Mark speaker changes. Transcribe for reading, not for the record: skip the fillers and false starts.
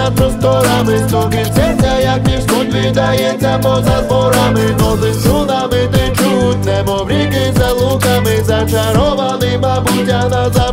Speaker 1: над просторами, стуки серця, як між скуть віддається поза зборами. Ноти струнами течуть, немов ріки за луками, зачарований, мабуть, я назад.